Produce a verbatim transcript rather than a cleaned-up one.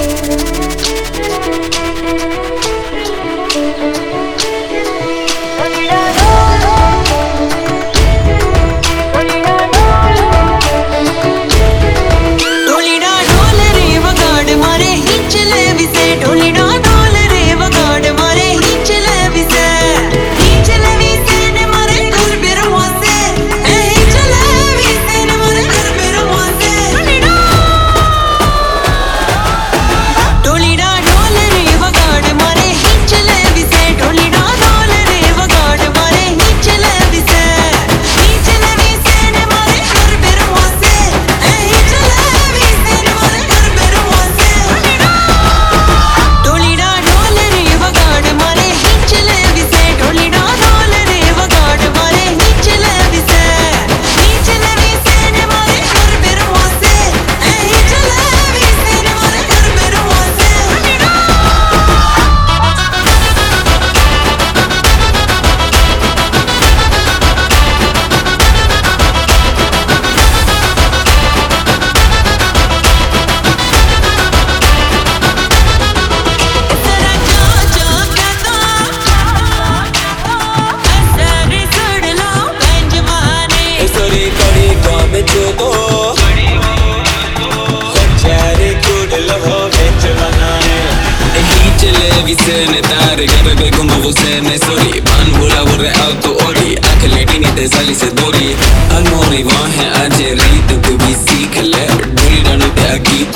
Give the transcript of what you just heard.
Visene tare, che bebe come você ne sori Pan bula vorre auto ori Anche le tini te sali se dori Al mori vahe aje reet tu bi seekh le Duli ranu te agi